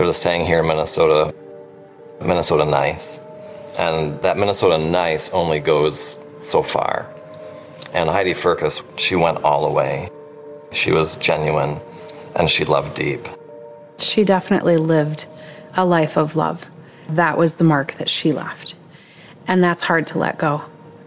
There's a saying here in Minnesota, Minnesota nice. And that Minnesota nice only goes so far. And Heidi Firkus, she went all the way. She was genuine, and she loved deep. She definitely lived a life of love. That was the mark that she left. And that's hard to let go.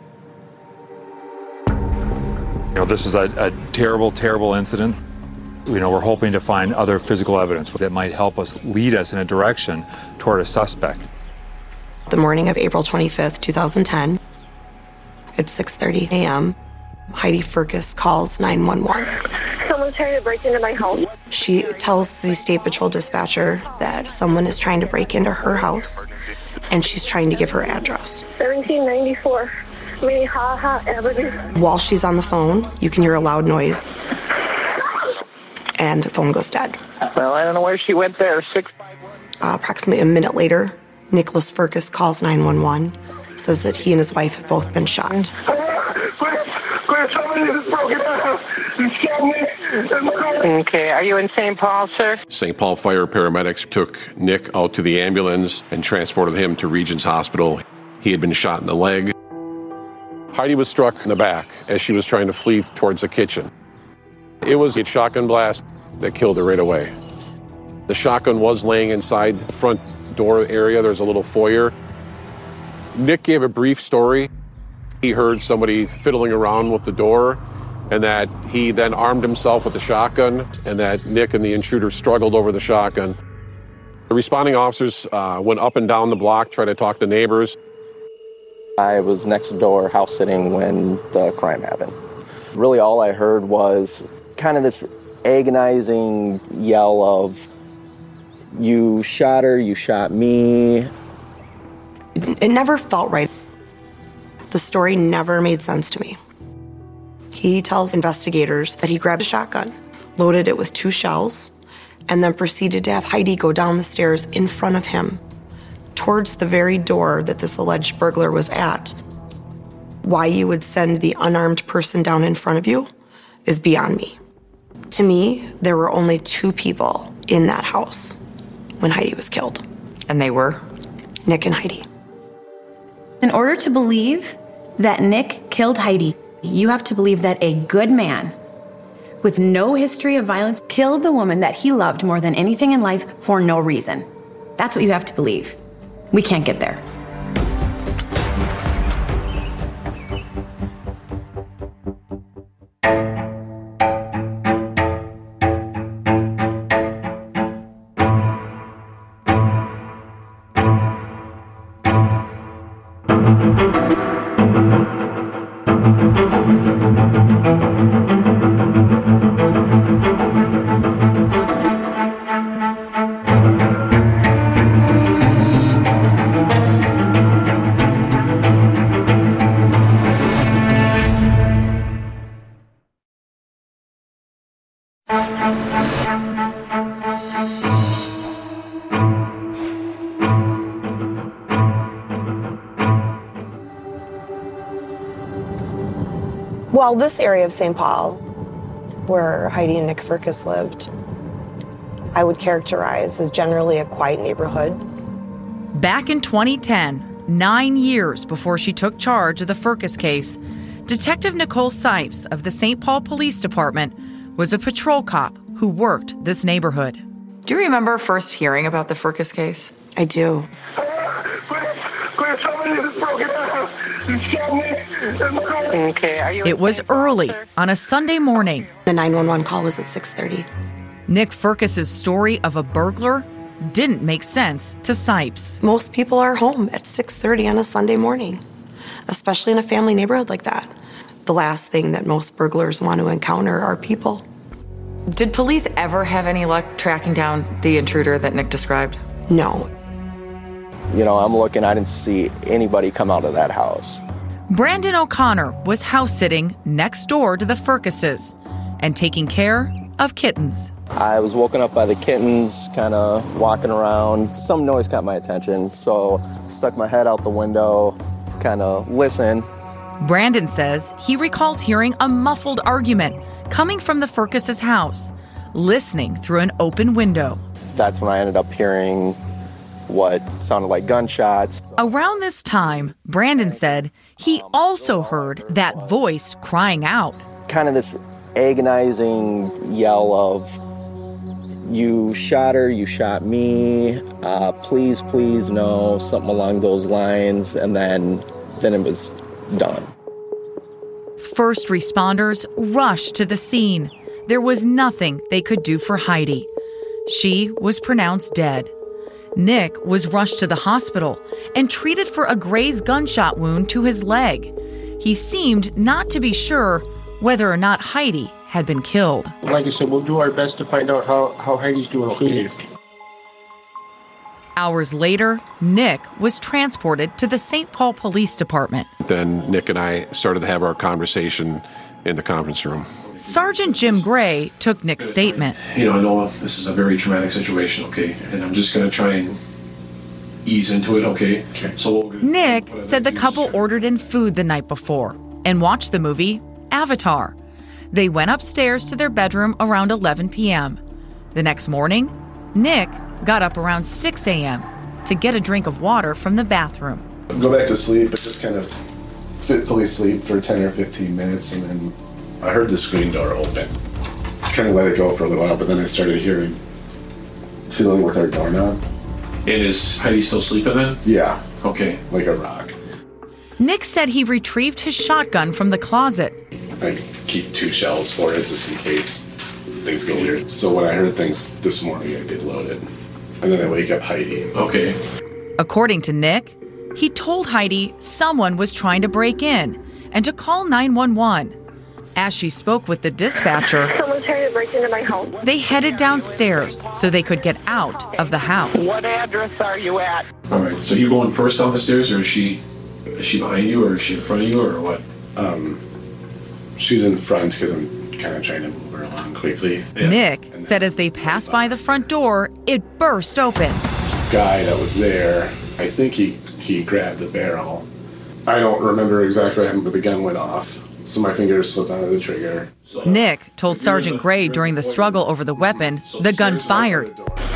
This is a terrible, terrible incident. We're hoping to find other physical evidence that might help us, lead us in a direction toward a suspect. The morning of April 25th, 2010, at 6:30 a.m., Heidi Firkus calls 911. Someone's trying to break into my home. She tells the State Patrol dispatcher that someone is trying to break into her house, and she's trying to give her address. 1794 Minnehaha Avenue. While she's on the phone, you can hear a loud noise, and the phone goes dead. Well, I don't know where she went there. Approximately a minute later, Nicholas Firkus calls 911, says that he and his wife have both been shot. Okay, are you in St. Paul, sir? St. Paul fire paramedics took Nick out to the ambulance and transported him to Regions Hospital. He had been shot in the leg. Heidi was struck in the back as she was trying to flee towards the kitchen. It was a shotgun blast that killed her right away. The shotgun was laying inside the front door area. There's a little foyer. Nick gave a brief story. He heard somebody fiddling around with the door, and that he then armed himself with a shotgun, and that Nick and the intruder struggled over the shotgun. The responding officers went up and down the block, tried to talk to neighbors. I was next door house sitting when the crime happened. Really all I heard was kind of this agonizing yell of, "You shot her, you shot me." It never felt right. The story never made sense to me. He tells investigators that he grabbed a shotgun, loaded it with 2 shells, and then proceeded to have Heidi go down the stairs in front of him towards the very door that this alleged burglar was at. Why you would send the unarmed person down in front of you is beyond me. To me, there were only 2 people in that house when Heidi was killed. And they were? Nick and Heidi. In order to believe that Nick killed Heidi, you have to believe that a good man with no history of violence killed the woman that he loved more than anything in life for no reason. That's what you have to believe. We can't get there. Well, this area of St. Paul, where Heidi and Nick Firkus lived, I would characterize as generally a quiet neighborhood. Back in 2010, 9 years before she took charge of the Firkus case, Detective Nicole Sipes of the St. Paul Police Department was a patrol cop who worked this neighborhood. Do you remember first hearing about the Firkus case? I do. Okay, It was early on a Sunday morning. The 911 call was at 6:30. Nick Firkus' story of a burglar didn't make sense to Sipes. Most people are home at 6:30 on a Sunday morning, especially in a family neighborhood like that. The last thing that most burglars want to encounter are people. Did police ever have any luck tracking down the intruder that Nick described? No. I'm looking, I didn't see anybody come out of that house. Brandon O'Connor was house-sitting next door to the Firkuses and taking care of kittens. I was woken up by the kittens, kind of walking around. Some noise caught my attention, so stuck my head out the window, kind of listened. Brandon says he recalls hearing a muffled argument coming from the Firkuses' house, listening through an open window. That's when I ended up hearing what sounded like gunshots. Around this time, Brandon said he also heard that voice crying out. Kind of this agonizing yell of, "You shot her, you shot me, please, please, no," something along those lines, and then it was done. First responders rushed to the scene. There was nothing they could do for Heidi. She was pronounced dead. Nick was rushed to the hospital and treated for a grazed gunshot wound to his leg. He seemed not to be sure whether or not Heidi had been killed. Like I said, we'll do our best to find out how Heidi's doing, please. Hours later, Nick was transported to the St. Paul Police Department. Then Nick and I started to have our conversation in the conference room. Sergeant Jim Gray took Nick's statement. I know this is a very traumatic situation, okay? And I'm just going to try and ease into it, okay? So Nick said the couple ordered in food the night before and watched the movie Avatar. They went upstairs to their bedroom around 11 p.m. The next morning, Nick got up around 6 a.m. to get a drink of water from the bathroom. Go back to sleep, but just kind of fitfully sleep for 10 or 15 minutes, and then I heard the screen door open. Kind of let it go for a little while, but then I started feeling with our doorknob. And is Heidi still sleeping then? Yeah. Okay. Like a rock. Nick said he retrieved his shotgun from the closet. I keep 2 shells for it just in case things go weird. So when I heard things this morning, I did load it. And then I wake up Heidi. Okay. According to Nick, he told Heidi someone was trying to break in and to call 911. As she spoke with the dispatcher, Someone's trying to break into my home. They headed downstairs so they could get out of the house. What address are you at? All right, so you going first down the stairs, or is she behind you, or is she in front of you, or what? She's in front because I'm kind of trying to move her along quickly. Yeah. Nick said as they passed by the front door, it burst open. Guy that was there, I think he grabbed the barrel. I don't remember exactly what happened, but the gun went off. So my fingers slipped onto the trigger. Nick told Sergeant Gray during the struggle over the weapon, the gun fired,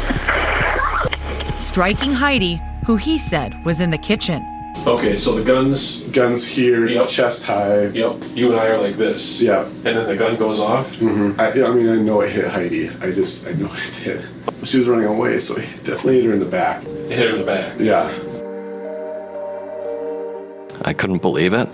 striking Heidi, who he said was in the kitchen. Okay, so the gun's here, chest high. Yep. You and I are like this. Yeah. And then the gun goes off. Mm-hmm. I know it hit Heidi. I know it did. She was running away, so he definitely hit her in the back. Hit her in the back. Yeah. I couldn't believe it.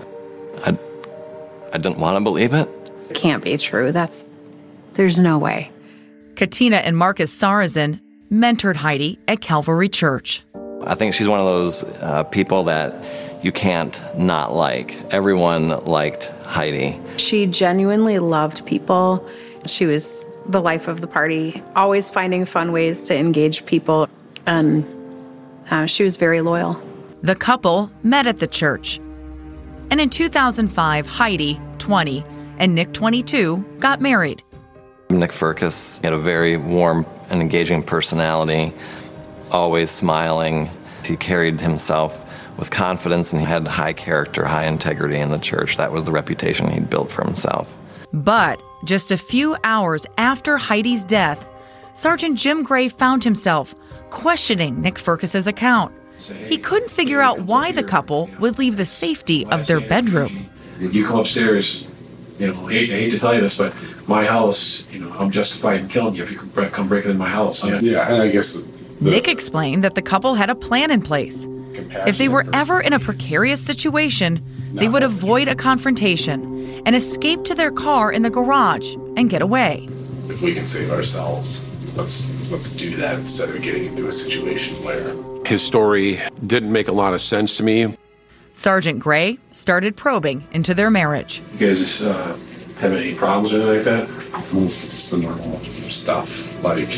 I didn't want to believe it. Can't be true. There's no way. Katina and Marcus Sarazin mentored Heidi at Calvary Church. I think she's one of those people that you can't not like. Everyone liked Heidi. She genuinely loved people. She was the life of the party, always finding fun ways to engage people, and she was very loyal. The couple met at the church. And in 2005, Heidi, 20, and Nick, 22, got married. Nick Firkus had a very warm and engaging personality, always smiling. He carried himself with confidence, and he had high character, high integrity in the church. That was the reputation he'd built for himself. But just a few hours after Heidi's death, Sergeant Jim Gray found himself questioning Nick Firkus's account. He couldn't figure out why the couple would leave the safety of their bedroom. You come upstairs, I hate to tell you this, but my house, I'm justified in killing you if you come breaking in my house. Yeah, and I guess Nick explained that the couple had a plan in place. If they were ever in a precarious situation, they would avoid a confrontation and escape to their car in the garage and get away. If we can save ourselves, let's do that instead of getting into a situation where... His story didn't make a lot of sense to me. Sergeant Gray started probing into their marriage. You guys have any problems or anything like that? It's just the normal stuff, like,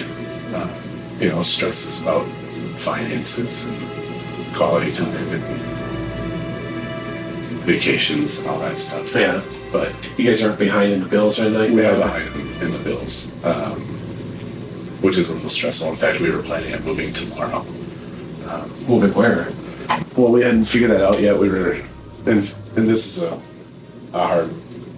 stresses about finances and quality time and vacations and all that stuff. Yeah. But you guys aren't behind in the bills or anything? We are behind in the bills, which is a little stressful. In fact, we were planning on moving tomorrow. Moving where? Well, we hadn't figured that out yet. We were, and this is a hard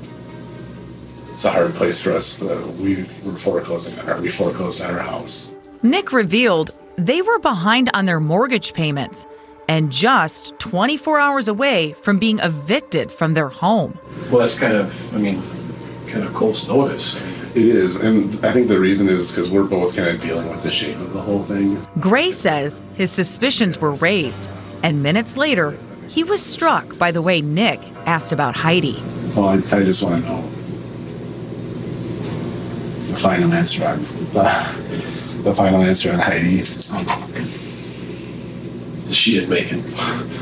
place for us. We foreclosed on our house. Nick revealed they were behind on their mortgage payments and just 24 hours away from being evicted from their home. Well, that's kind of close notice. It is, and I think the reason is because we're both kind of dealing with the shape of the whole thing. Gray says his suspicions were raised, and minutes later, he was struck by the way Nick asked about Heidi. Well, I just want to know the final answer on Heidi. She didn't make it.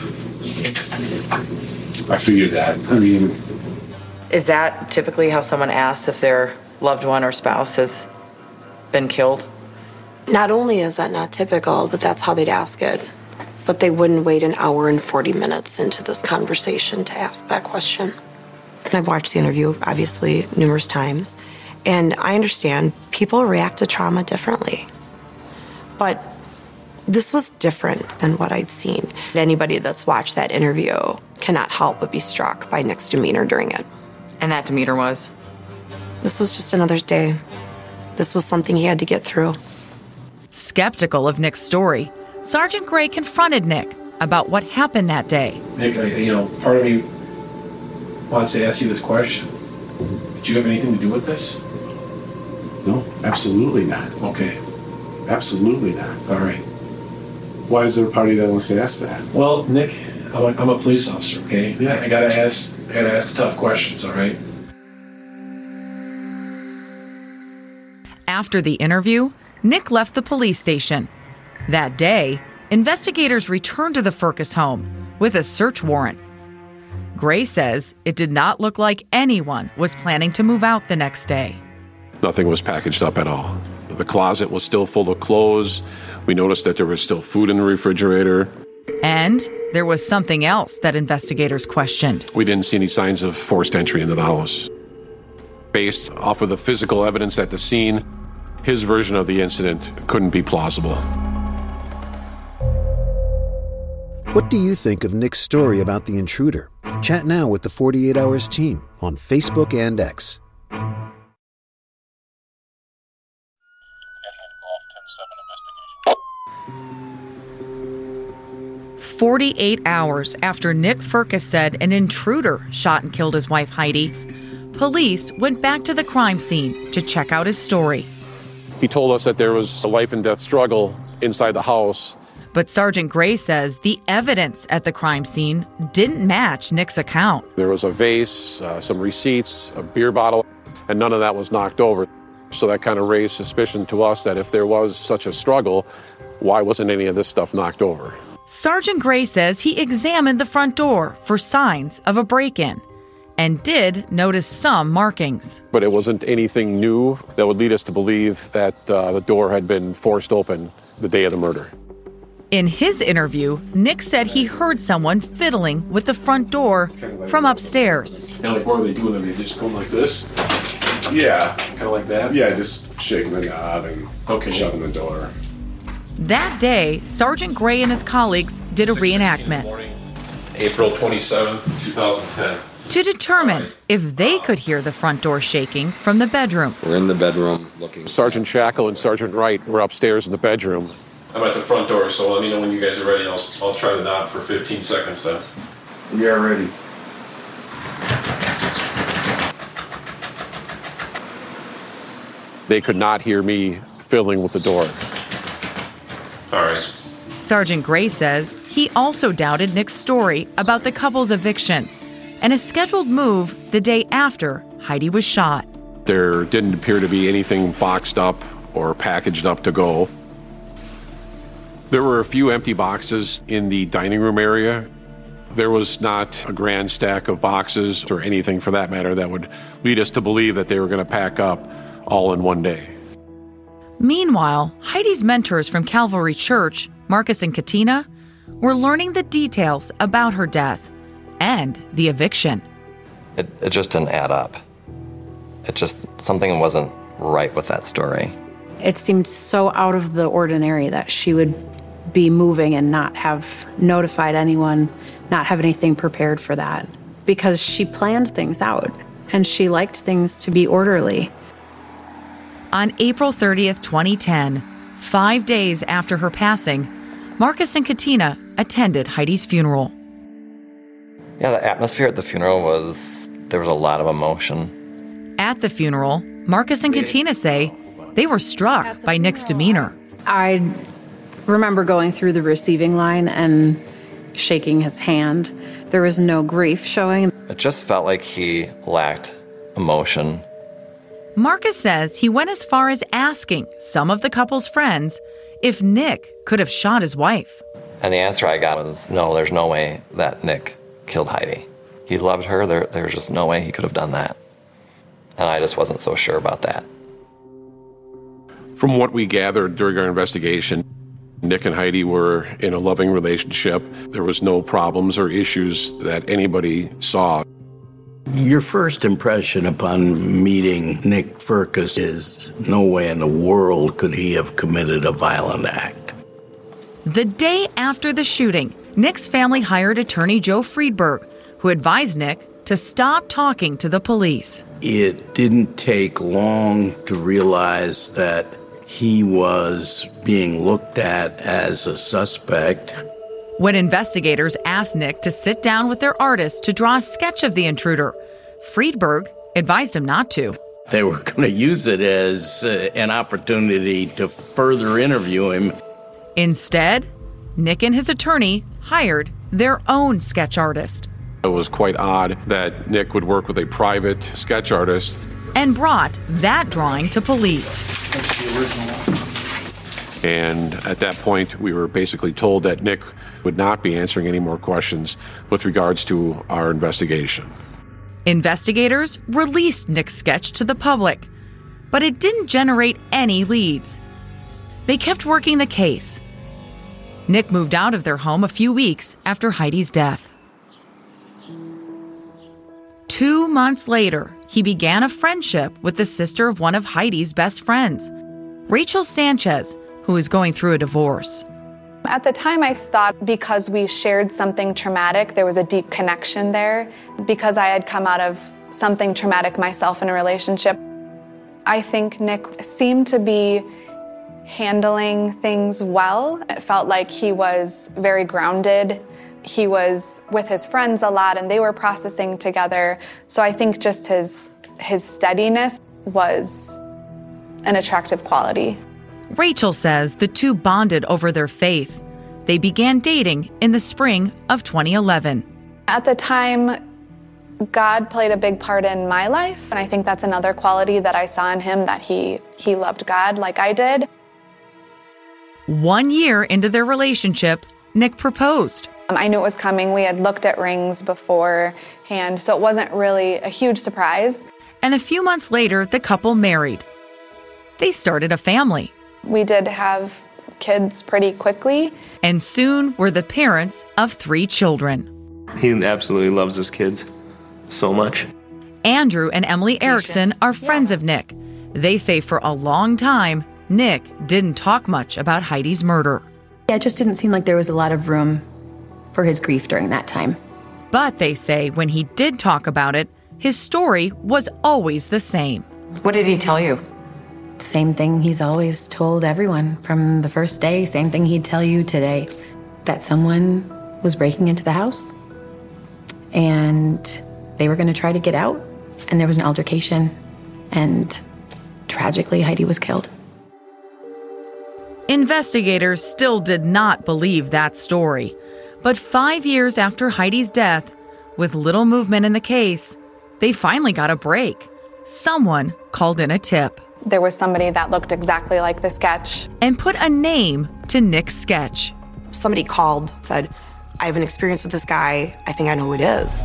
I figured that. I mean, Is that typically how someone asks if their loved one or spouse has been killed? Not only is that not typical, that that's how they'd ask it, but they wouldn't wait an hour and 40 minutes into this conversation to ask that question. And I've watched the interview, obviously, numerous times, and I understand people react to trauma differently. But this was different than what I'd seen. Anybody that's watched that interview cannot help but be struck by Nick's demeanor during it. And that demeanor was? This was just another day. This was something he had to get through. Skeptical of Nick's story, Sergeant Gray confronted Nick about what happened that day. Nick, part of me wants to ask you this question. Did you have anything to do with this? no, absolutely not. Okay. Absolutely not. All right. Why is there a party that wants to ask that? Well, Nick, I'm a police officer, okay? Yeah. I gotta ask the tough questions, all right? After the interview, Nick left the police station. That day, investigators returned to the Firkus home with a search warrant. Gray says it did not look like anyone was planning to move out the next day. Nothing was packaged up at all. The closet was still full of clothes. We noticed that there was still food in the refrigerator. And there was something else that investigators questioned. We didn't see any signs of forced entry into the house. Based off of the physical evidence at the scene, his version of the incident couldn't be plausible. What do you think of Nick's story about the intruder? Chat now with the 48 Hours team on Facebook and X. 48 hours after Nick Firkus said an intruder shot and killed his wife Heidi, police went back to the crime scene to check out his story. He told us that there was a life and death struggle inside the house. But Sergeant Gray says the evidence at the crime scene didn't match Nick's account. There was a vase, some receipts, a beer bottle, and none of that was knocked over. So that kind of raised suspicion to us that if there was such a struggle, why wasn't any of this stuff knocked over? Sergeant Gray says he examined the front door for signs of a break-in and did notice some markings. But it wasn't anything new that would lead us to believe that the door had been forced open the day of the murder. In his interview, Nick said he heard someone fiddling with the front door from upstairs. What are they doing? Are they just going like this? Yeah. Kind of like that? Yeah, just shaking the knob and shoving the door. That day, Sergeant Gray and his colleagues did a reenactment. April 27th, 2010. To determine if they could hear the front door shaking from the bedroom. We're in the bedroom looking. Sergeant Shackle and Sergeant Wright were upstairs in the bedroom. I'm at the front door, so let me know when you guys are ready. I'll try to knock for 15 seconds then. We are ready. They could not hear me fiddling with the door. All right. Sergeant Gray says he also doubted Nick's story about the couple's eviction and a scheduled move the day after Heidi was shot. There didn't appear to be anything boxed up or packaged up to go. There were a few empty boxes in the dining room area. There was not a grand stack of boxes or anything for that matter that would lead us to believe that they were going to pack up all in one day. Meanwhile, Heidi's mentors from Calvary Church, Marcus and Katina, were learning the details about her death and the eviction. It just didn't add up. Something wasn't right with that story. It seemed so out of the ordinary that she would be moving and not have notified anyone, not have anything prepared for that, because she planned things out and she liked things to be orderly. On April 30th, 2010, 5 days after her passing, Marcus and Katina attended Heidi's funeral. Yeah, the atmosphere at the funeral there was a lot of emotion. At the funeral, Marcus and Katina say they were struck by Nick's demeanor. I remember going through the receiving line and shaking his hand. There was no grief showing. It just felt like he lacked emotion. Marcus says he went as far as asking some of the couple's friends if Nick could have shot his wife. And the answer I got was, no, there's no way that Nick killed Heidi. He loved her. There's just no way he could have done that. And I just wasn't so sure about that. From what we gathered during our investigation, Nick and Heidi were in a loving relationship. There was no problems or issues that anybody saw. Your first impression upon meeting Nick Firkus is no way in the world could he have committed a violent act. The day after the shooting, Nick's family hired attorney Joe Friedberg, who advised Nick to stop talking to the police. It didn't take long to realize that he was being looked at as a suspect. When investigators asked Nick to sit down with their artist to draw a sketch of the intruder, Friedberg advised him not to. They were going to use it as an opportunity to further interview him. Instead, Nick and his attorney hired their own sketch artist. It was quite odd that Nick would work with a private sketch artist. And brought that drawing to police. That's the original one. And at that point, we were basically told that Nick would not be answering any more questions with regards to our investigation. Investigators released Nick's sketch to the public, but it didn't generate any leads. They kept working the case. Nick moved out of their home a few weeks after Heidi's death. 2 months later, he began a friendship with the sister of one of Heidi's best friends, Rachel Sanchez, who is going through a divorce. At the time, I thought because we shared something traumatic, there was a deep connection there. Because I had come out of something traumatic myself in a relationship, I think Nick seemed to be handling things well. It felt like he was very grounded. He was with his friends a lot, and they were processing together. So I think just his steadiness was an attractive quality. Rachel says the two bonded over their faith. They began dating in the spring of 2011. At the time, God played a big part in my life, and I think that's another quality that I saw in him, that he loved God like I did. 1 year into their relationship, Nick proposed. I knew it was coming. We had looked at rings beforehand, so it wasn't really a huge surprise. And a few months later, the couple married. They started a family. We did have kids pretty quickly. And soon were the parents of 3 children. He absolutely loves his kids so much. Andrew and Emily Erickson are friends of Nick. They say for a long time, Nick didn't talk much about Heidi's murder. Yeah, it just didn't seem like there was a lot of room for his grief during that time. But they say when he did talk about it, his story was always the same. What did he tell you? Same thing he's always told everyone from the first day, same thing he'd tell you today, that someone was breaking into the house and they were going to try to get out, and there was an altercation, and tragically Heidi was killed. Investigators still did not believe that story. But 5 years after Heidi's death, with little movement in the case, they finally got a break. Someone called in a tip. There was somebody that looked exactly like the sketch. And put a name to Nick's sketch. Somebody called, said, I have an experience with this guy. I think I know who it is.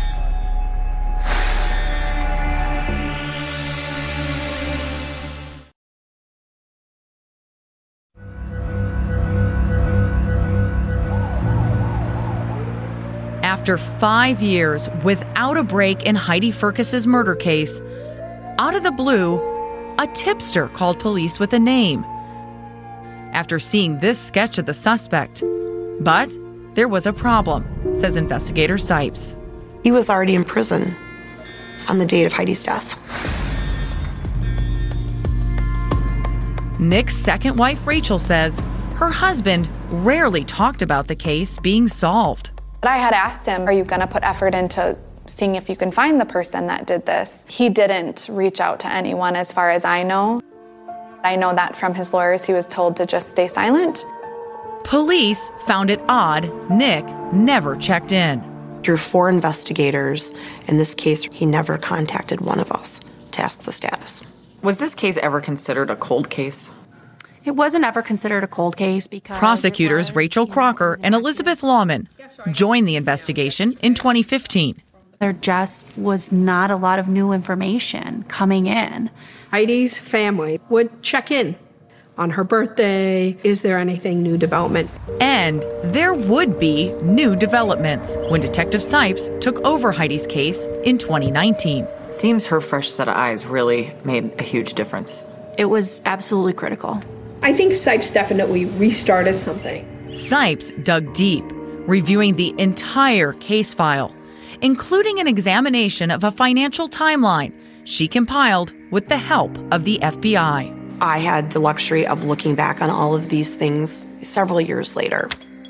After 5 years without a break in Heidi Firkus's murder case, out of the blue, a tipster called police with a name. After seeing this sketch of the suspect. But there was a problem, says investigator Sipes. He was already in prison on the date of Heidi's death. Nick's second wife, Rachel, says her husband rarely talked about the case being solved. But I had asked him, are you going to put effort into seeing if you can find the person that did this? He didn't reach out to anyone as far as I know. I know that from his lawyers, he was told to just stay silent. Police found it odd Nick never checked in. Through 4 investigators, in this case, he never contacted one of us to ask the status. Was this case ever considered a cold case? It wasn't ever considered a cold case because prosecutors Rachel Crocker and Elizabeth Lawman joined the investigation in 2015. There just was not a lot of new information coming in. Heidi's family would check in on her birthday. Is there anything new development? And there would be new developments when Detective Sipes took over Heidi's case in 2019. It seems her fresh set of eyes really made a huge difference. It was absolutely critical. I think Sipes definitely restarted something. Sipes dug deep, reviewing the entire case file, including an examination of a financial timeline she compiled with the help of the FBI. I had the luxury of looking back on all of these things several years later.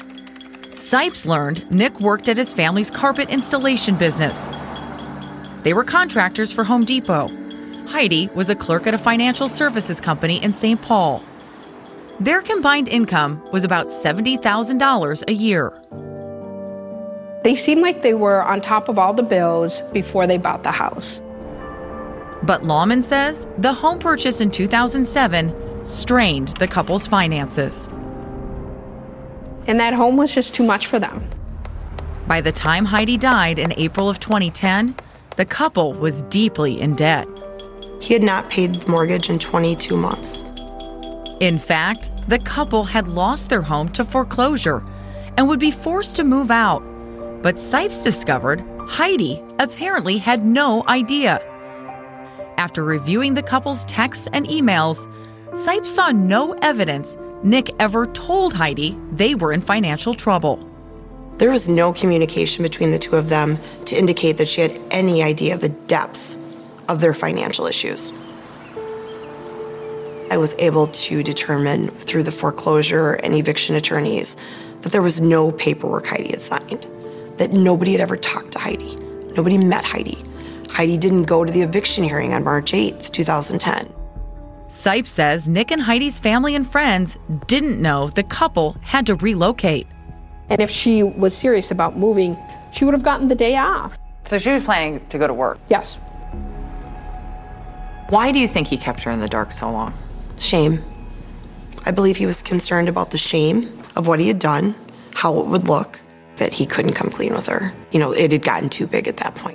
Sipes learned Nick worked at his family's carpet installation business. They were contractors for Home Depot. Heidi was a clerk at a financial services company in St. Paul. Their combined income was about $70,000 a year. They seemed like they were on top of all the bills before they bought the house. But Lawman says the home purchase in 2007 strained the couple's finances. And that home was just too much for them. By the time Heidi died in April of 2010, the couple was deeply in debt. He had not paid the mortgage in 22 months. In fact, the couple had lost their home to foreclosure and would be forced to move out. But Sipes discovered Heidi apparently had no idea. After reviewing the couple's texts and emails, Sipes saw no evidence Nick ever told Heidi they were in financial trouble. There was no communication between the two of them to indicate that she had any idea the depth of their financial issues. I was able to determine through the foreclosure and eviction attorneys that there was no paperwork Heidi had signed, that nobody had ever talked to Heidi. Nobody met Heidi. Heidi didn't go to the eviction hearing on March 8th, 2010. Sipes says Nick and Heidi's family and friends didn't know the couple had to relocate. And if she was serious about moving, she would have gotten the day off. So she was planning to go to work? Yes. Why do you think he kept her in the dark so long? Shame. I believe he was concerned about the shame of what he had done, how it would look, that he couldn't come clean with her. You know, it had gotten too big at that point.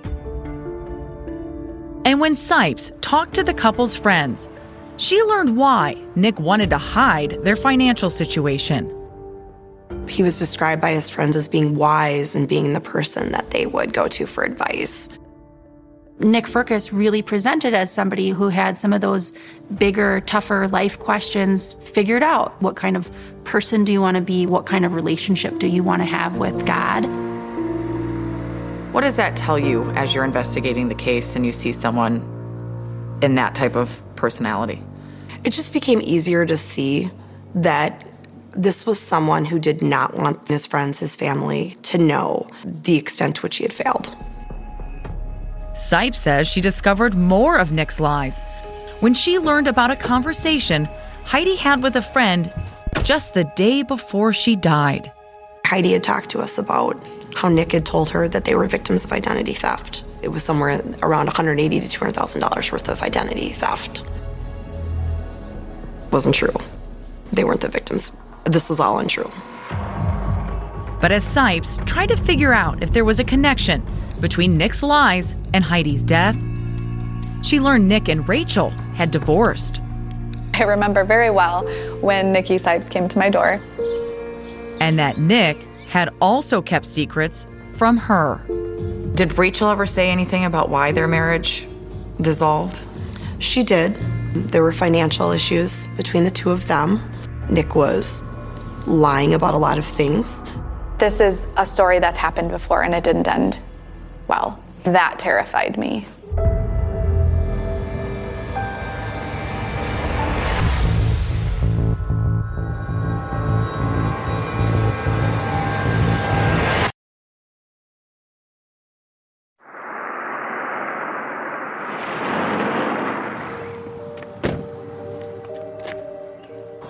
And when Sipes talked to the couple's friends, she learned why Nick wanted to hide their financial situation. He was described by his friends as being wise and being the person that they would go to for advice. Nick Firkus really presented as somebody who had some of those bigger, tougher life questions figured out. What kind of person do you want to be? What kind of relationship do you want to have with God? What does that tell you as you're investigating the case and you see someone in that type of personality? It just became easier to see that this was someone who did not want his friends, his family, to know the extent to which he had failed. Sipes says she discovered more of Nick's lies when she learned about a conversation Heidi had with a friend just the day before she died. Heidi had talked to us about how Nick had told her that they were victims of identity theft. It was somewhere around $180,000 to $200,000 worth of identity theft. It wasn't true. They weren't the victims. This was all untrue. But as Sipes tried to figure out if there was a connection between Nick's lies and Heidi's death, she learned Nick and Rachel had divorced. I remember very well when Nikki Sipes came to my door. And that Nick had also kept secrets from her. Did Rachel ever say anything about why their marriage dissolved? She did. There were financial issues between the two of them. Nick was lying about a lot of things. This is a story that's happened before and it didn't end well. That terrified me.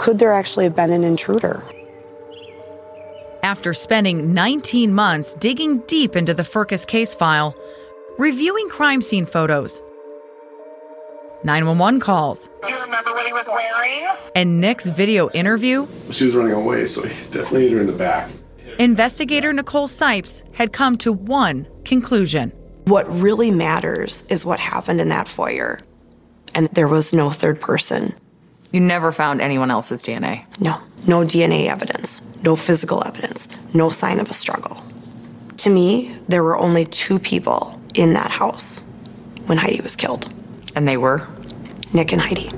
Could there actually have been an intruder? After spending 19 months digging deep into the Firkus case file, reviewing crime scene photos, 911 calls, Do you remember what he was wearing? and Nick's video interview, She was running away, so he definitely hit her in the back. investigator Nicole Sipes had come to one conclusion. What really matters is what happened in that foyer. And there was no third person. You never found anyone else's DNA? No. No DNA evidence. No physical evidence. No sign of a struggle. To me, there were only 2 people in that house when Heidi was killed. And they were? Nick and Heidi.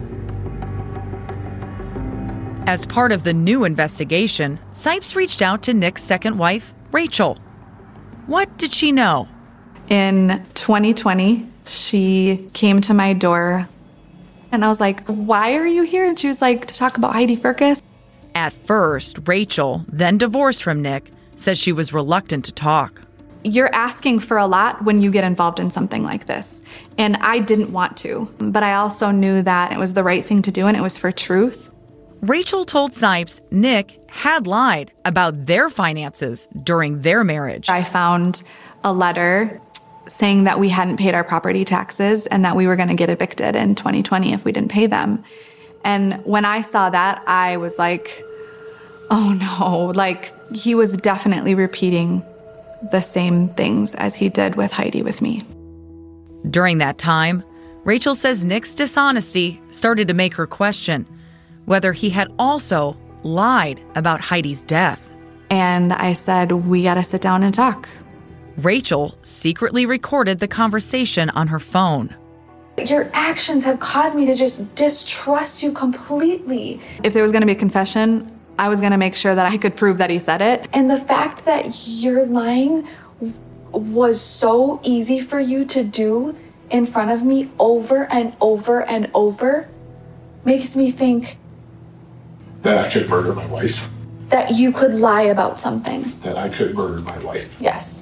As part of the new investigation, Sipes reached out to Nick's second wife, Rachel. What did she know? In 2020, she came to my door and I was like, "Why are you here?" And she was like, "To talk about Heidi Firkus." At first, Rachel, then divorced from Nick, says she was reluctant to talk. You're asking for a lot when you get involved in something like this. And I didn't want to, but I also knew that it was the right thing to do and it was for truth. Rachel told Sipes Nick had lied about their finances during their marriage. I found a letter saying that we hadn't paid our property taxes and that we were going to get evicted in 2020 if we didn't pay them. And when I saw that, I was like, oh no, like he was definitely repeating the same things as he did with Heidi with me. During that time, Rachel says Nick's dishonesty started to make her question whether he had also lied about Heidi's death. And I said, we got to sit down and talk. Rachel secretly recorded the conversation on her phone. Your actions have caused me to just distrust you completely. If there was going to be a confession, I was going to make sure that I could prove that he said it. And the fact that you're lying was so easy for you to do in front of me over and over and over makes me think That I could murder my wife. that you could lie about something. That I could murder my wife. Yes.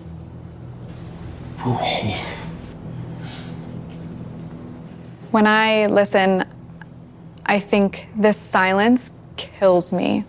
When I listen, I think this silence kills me.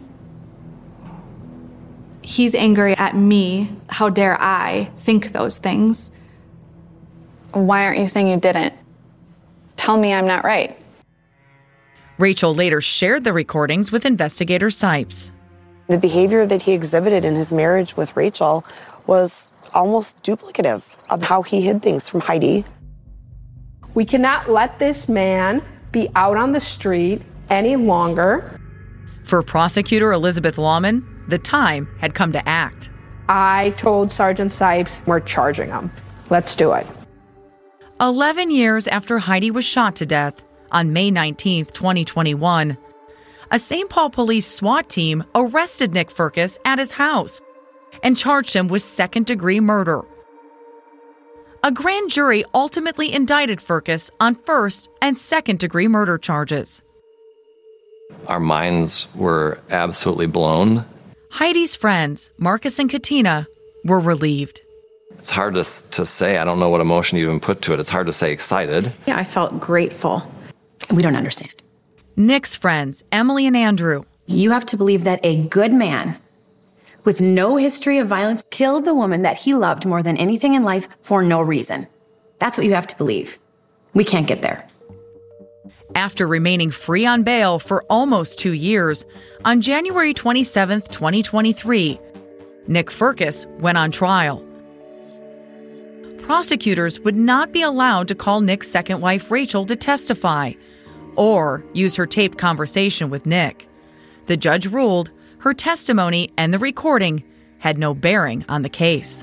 He's angry at me. How dare I think those things? Why aren't you saying you didn't? Tell me I'm not right. Rachel later shared the recordings with investigator Sipes. The behavior that he exhibited in his marriage with Rachel was almost duplicative of how he hid things from Heidi. We cannot let this man be out on the street any longer. For prosecutor Elizabeth Lawman, the time had come to act. I told Sergeant Sipes, we're charging him. Let's do it. 11 years after Heidi was shot to death, on May 19, 2021, a St. Paul police SWAT team arrested Nick Firkus at his house and charged him with second-degree murder. A grand jury ultimately indicted Firkus on first- and second-degree murder charges. Our minds were absolutely blown. Heidi's friends, Marcus and Katina, were relieved. It's hard to say. I don't know what emotion you even put to it. It's hard to say excited. Yeah, I felt grateful. We don't understand. Nick's friends, Emily and Andrew. You have to believe that a good man with no history of violence killed the woman that he loved more than anything in life for no reason. That's what you have to believe. We can't get there. After remaining free on bail for almost 2 years, on January 27, 2023, Nick Firkus went on trial. Prosecutors would not be allowed to call Nick's second wife, Rachel, to testify or use her taped conversation with Nick. The judge ruled her testimony and the recording had no bearing on the case.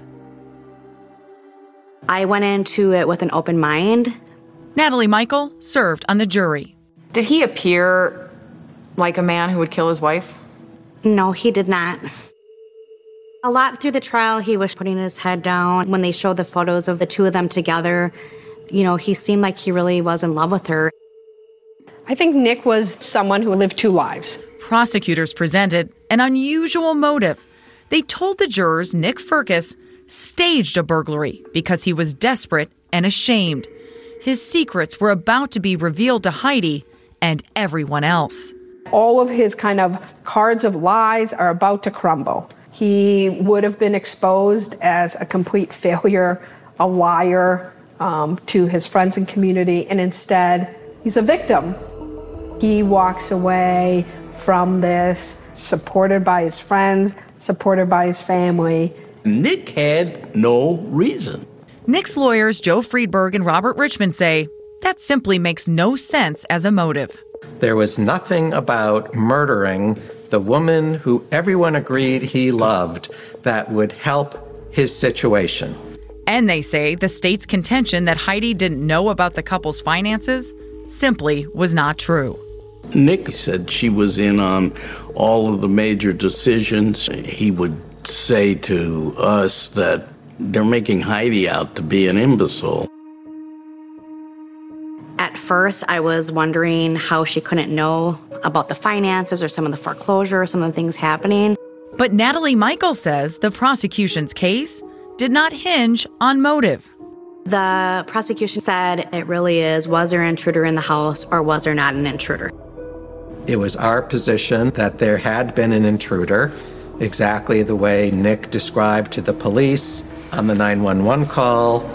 I went into it with an open mind. Natalie Michael served on the jury. Did he appear like a man who would kill his wife? No, he did not. A lot through the trial, he was putting his head down. When they showed the photos of the two of them together, he seemed like he really was in love with her. I think Nick was someone who lived 2 lives. Prosecutors presented an unusual motive. They told the jurors Nick Firkus staged a burglary because he was desperate and ashamed. His secrets were about to be revealed to Heidi and everyone else. All of his kind of cards of lies are about to crumble. He would have been exposed as a complete failure, a liar to his friends and community, and instead, he's a victim. He walks away from this supported by his friends, supported by his family. Nick had no reason. Nick's lawyers, Joe Friedberg and Robert Richmond, say that simply makes no sense as a motive. There was nothing about murdering the woman who everyone agreed he loved that would help his situation. And they say the state's contention that Heidi didn't know about the couple's finances simply was not true. Nick said she was in on all of the major decisions. He would say to us that they're making Heidi out to be an imbecile. At first, I was wondering how she couldn't know about the finances or some of the foreclosure, some of the things happening. But Natalie Michael says the prosecution's case did not hinge on motive. The prosecution said it really is, was there an intruder in the house or was there not an intruder? It was our position that there had been an intruder, exactly the way Nick described to the police on the 911 call.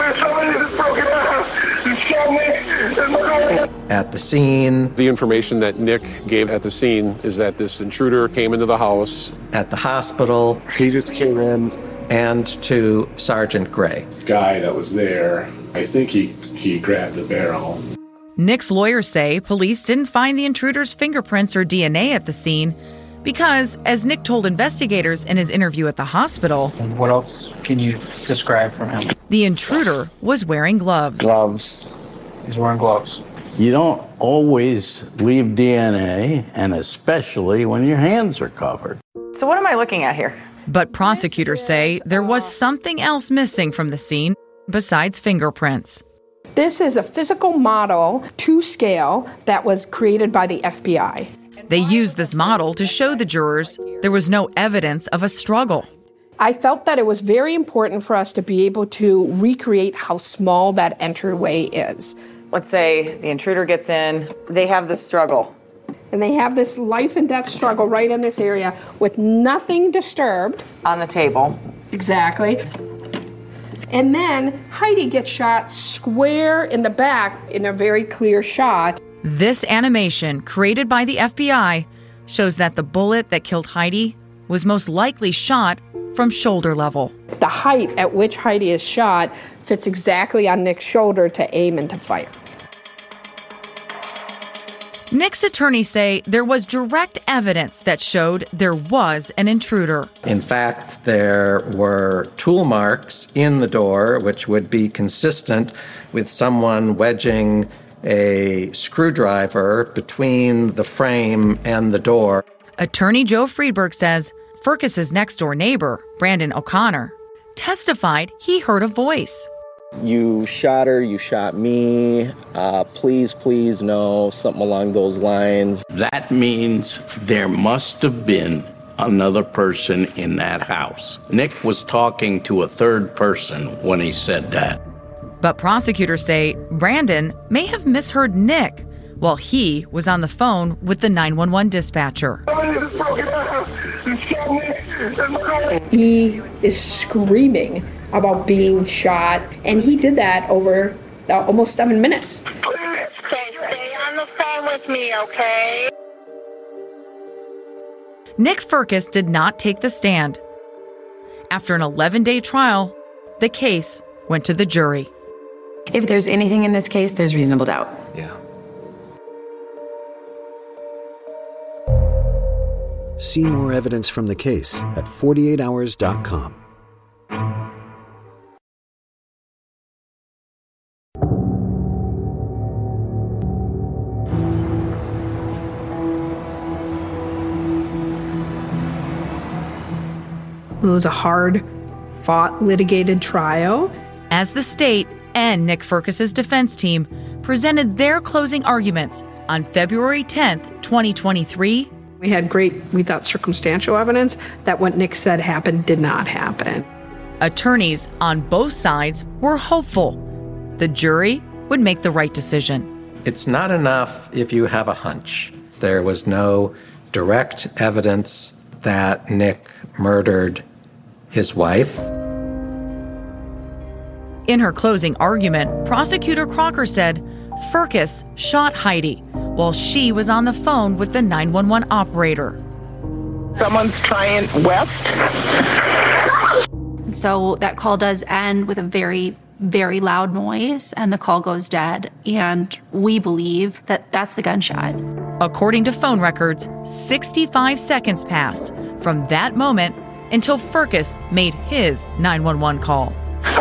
At the scene. The information that Nick gave at the scene is that this intruder came into the house. At the hospital. He just came in. And to Sergeant Gray. Guy that was there, I think he grabbed the barrel. Nick's lawyers say police didn't find the intruder's fingerprints or DNA at the scene because, as Nick told investigators in his interview at the hospital, what else can you describe from him? The intruder was wearing gloves. Gloves. He's wearing gloves. You don't always leave DNA, and especially when your hands are covered. So what am I looking at here? But prosecutors say there was something else missing from the scene besides fingerprints. This is a physical model to scale that was created by the FBI. They used this model to show the jurors there was no evidence of a struggle. I felt that it was very important for us to be able to recreate how small that entryway is. Let's say the intruder gets in, they have this struggle. And they have this life and death struggle right in this area with nothing disturbed. On the table. Exactly. And then Heidi gets shot square in the back in a very clear shot. This animation, created by the FBI, shows that the bullet that killed Heidi was most likely shot from shoulder level. The height at which Heidi is shot fits exactly on Nick's shoulder to aim and to fire. Nick's attorneys say there was direct evidence that showed there was an intruder. In fact, there were tool marks in the door, which would be consistent with someone wedging a screwdriver between the frame and the door. Attorney Joe Friedberg says Firkus's next-door neighbor, Brandon O'Connor, testified he heard a voice. You shot her, you shot me, please, please, no, something along those lines. That means there must have been another person in that house. Nick was talking to a third person when he said that. But prosecutors say Brandon may have misheard Nick while he was on the phone with the 911 dispatcher. He is screaming about being shot, and he did that over almost 7 minutes. Stay on the phone with me, okay? Nick Firkus did not take the stand. After an 11-day trial, the case went to the jury. If there's anything in this case, there's reasonable doubt. Yeah. See more evidence from the case at 48hours.com. It was a hard-fought, litigated trial. As the state and Nick Firkus's defense team presented their closing arguments on February 10th, 2023, we had great, we thought, circumstantial evidence that what Nick said happened did not happen. attorneys on both sides were hopeful the jury would make the right decision. It's not enough if you have a hunch. There was no direct evidence that Nick murdered his wife. In her closing argument, Prosecutor Crocker said Firkus shot Heidi while she was on the phone with the 911 operator. Someone's trying west. So that call does end with a very, very loud noise, and the call goes dead. And we believe that that's the gunshot. According to phone records, 65 seconds passed from that moment until Firkus made his 911 call.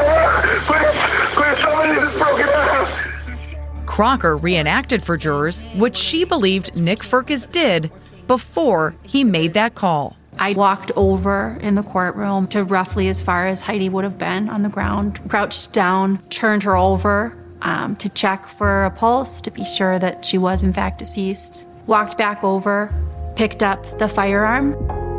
Crocker reenacted for jurors what she believed Nick Firkus did before he made that call. I walked over in the courtroom to roughly as far as Heidi would have been on the ground, crouched down, turned her over to check for a pulse to be sure that she was in fact deceased. Walked back over, picked up the firearm,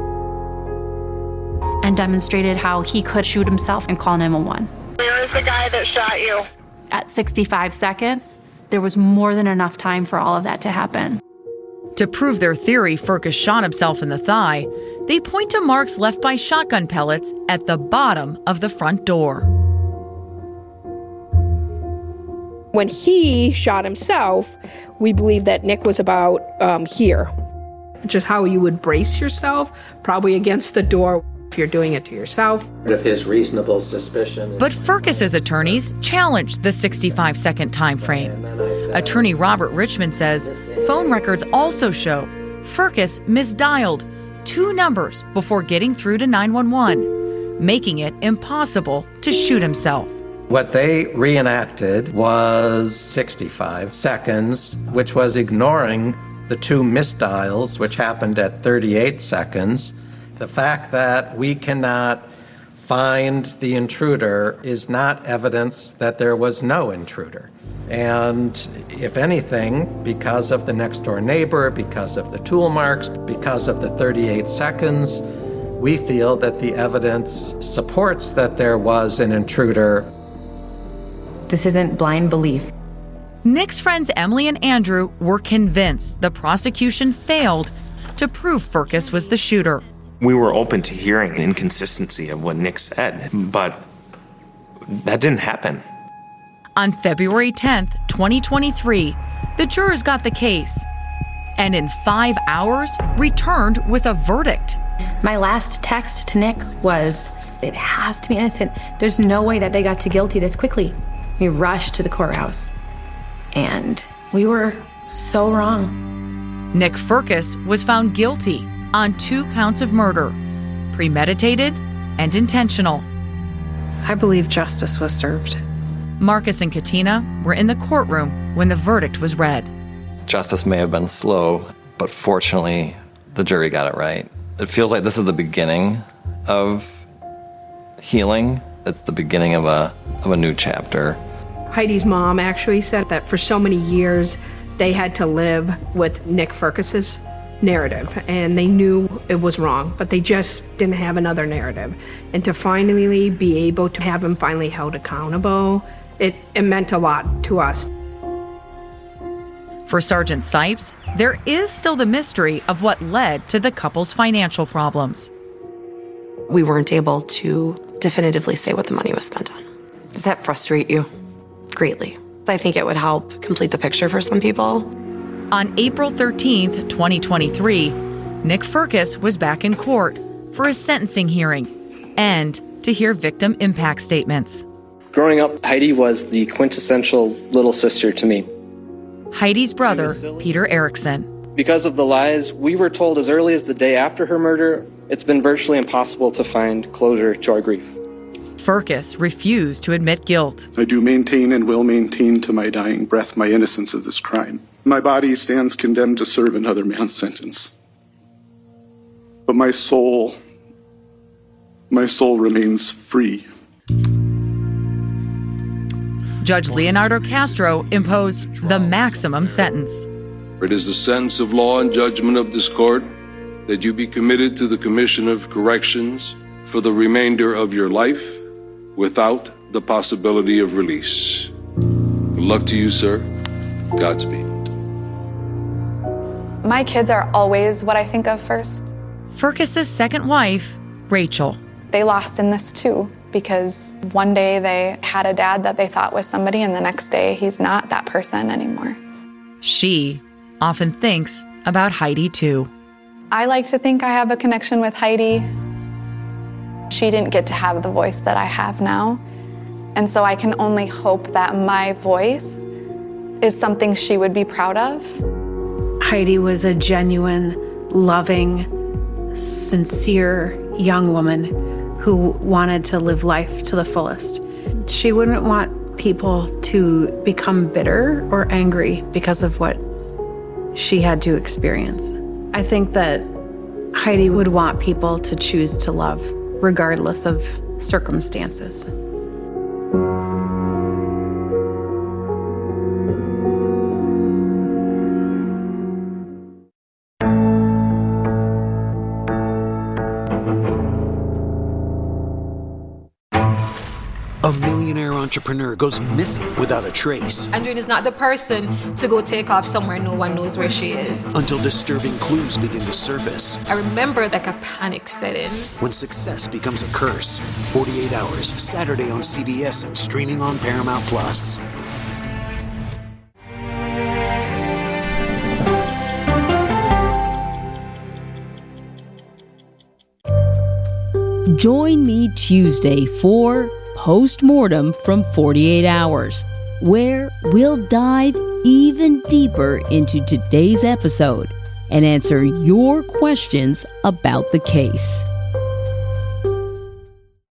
and demonstrated how he could shoot himself and call 911. Where is the guy that shot you? At 65 seconds, there was more than enough time for all of that to happen. To prove their theory Firkus shot himself in the thigh, they point to marks left by shotgun pellets at the bottom of the front door. When he shot himself, we believe that Nick was about here. Just how you would brace yourself, probably against the door if you're doing it to yourself. Of his reasonable suspicion. But Firkus's attorneys challenged the 65-second time frame. Attorney Robert Richmond says phone records also show Firkus misdialed 2 numbers before getting through to 911, making it impossible to shoot himself. What they reenacted was 65 seconds, which was ignoring the 2 misdials, which happened at 38 seconds. The fact that we cannot find the intruder is not evidence that there was no intruder. And if anything, because of the next door neighbor, because of the tool marks, because of the 38 seconds, we feel that the evidence supports that there was an intruder. This isn't blind belief. Nick's friends Emily and Andrew were convinced the prosecution failed to prove Firkus was the shooter. We were open to hearing the inconsistency of what Nick said, but that didn't happen. On February 10th, 2023, the jurors got the case and in 5 hours returned with a verdict. My last text to Nick was, it has to be innocent. There's no way that they got to guilty this quickly. We rushed to the courthouse, and we were so wrong. Nick Firkus was found guilty on 2 counts of murder, premeditated and intentional. I believe justice was served. Marcus and Katina were in the courtroom when the verdict was read. Justice may have been slow, but fortunately, the jury got it right. It feels like this is the beginning of healing. It's the beginning of a new chapter. Heidi's mom actually said that for so many years, they had to live with Nick Firkus's narrative, and they knew it was wrong, but they just didn't have another narrative. And to finally be able to have him finally held accountable, it meant a lot to us. For Sergeant Sipes, there is still the mystery of what led to the couple's financial problems. We weren't able to definitively say what the money was spent on. Does that frustrate you? Greatly. I think it would help complete the picture for some people. On April 13th, 2023, Nick Firkus was back in court for a sentencing hearing and to hear victim impact statements. Growing up, Heidi was the quintessential little sister to me. Heidi's brother, Peter Erickson. Because of the lies we were told as early as the day after her murder, it's been virtually impossible to find closure to our grief. Firkus refused to admit guilt. I do maintain and will maintain to my dying breath my innocence of this crime. My body stands condemned to serve another man's sentence. But my soul remains free. Judge Leonardo Castro imposed the maximum sentence. It is the sentence of law and judgment of this court that you be committed to the Commission of Corrections for the remainder of your life without the possibility of release. Good luck to you, sir. Godspeed. My kids are always what I think of first. Firkus's second wife, Rachel. They lost in this too, because one day they had a dad that they thought was somebody, and the next day he's not that person anymore. She often thinks about Heidi too. I like to think I have a connection with Heidi. She didn't get to have the voice that I have now, and so I can only hope that my voice is something she would be proud of. Heidi was a genuine, loving, sincere young woman who wanted to live life to the fullest. She wouldn't want people to become bitter or angry because of what she had to experience. I think that Heidi would want people to choose to love regardless of circumstances. A millionaire entrepreneur goes missing without a trace. Andrine is not the person to go take off somewhere no one knows where she is. Until disturbing clues begin to surface. I remember like a panic set in. When success becomes a curse. 48 Hours, Saturday on CBS and streaming on Paramount+. Join me Tuesday for Postmortem from 48 Hours, where we'll dive even deeper into today's episode and answer your questions about the case.